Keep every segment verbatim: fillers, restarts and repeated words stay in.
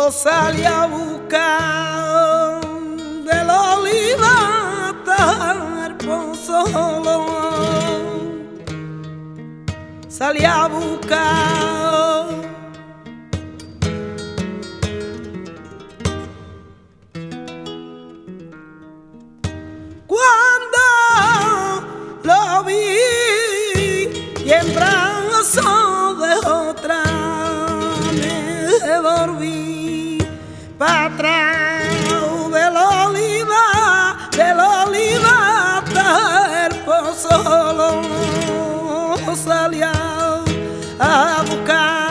lo salí a buscar del oliva hasta el Pozzolo. Salí a buscar cuando lo vi y en brazos de otra me volví para atrás del oliva, del oliva hasta el Pozzolo. Salí a, a buscar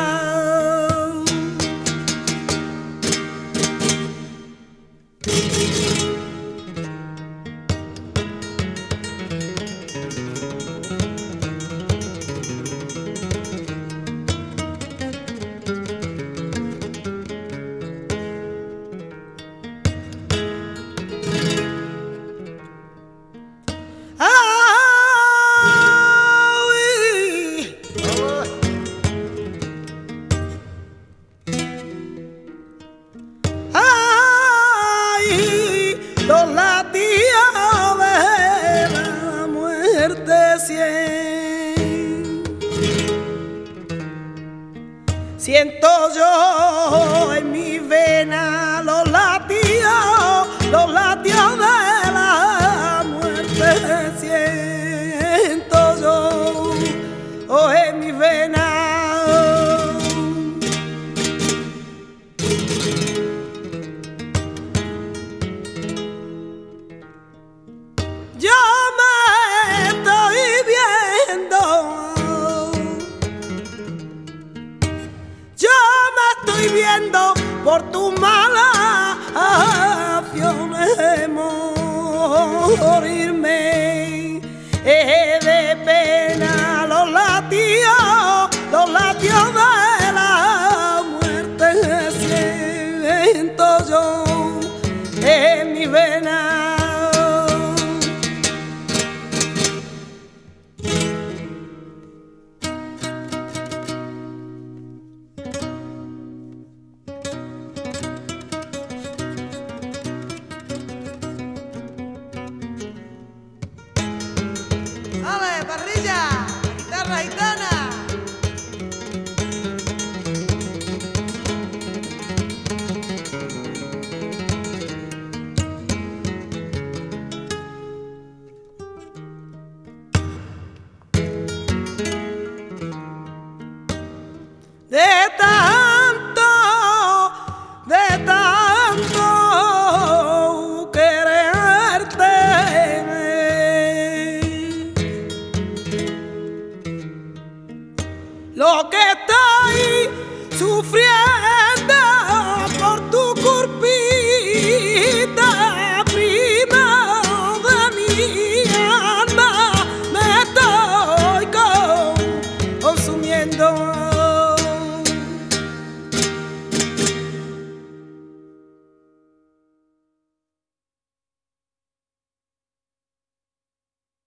los latidos de la muerte cien. Siento yo en mi vena los latidos, los latidos de la muerte siento yo oh, en mi vena. Yo me estoy viendo, yo me estoy viendo por tus malas acciones morirme eh, de pena. Los latidos, los latidos de la muerte siento yo en mi vena. ¡Ale, parrilla! ¡Guitarra gitana! De tanto, de tanto quererte, lo que estoy sufriendo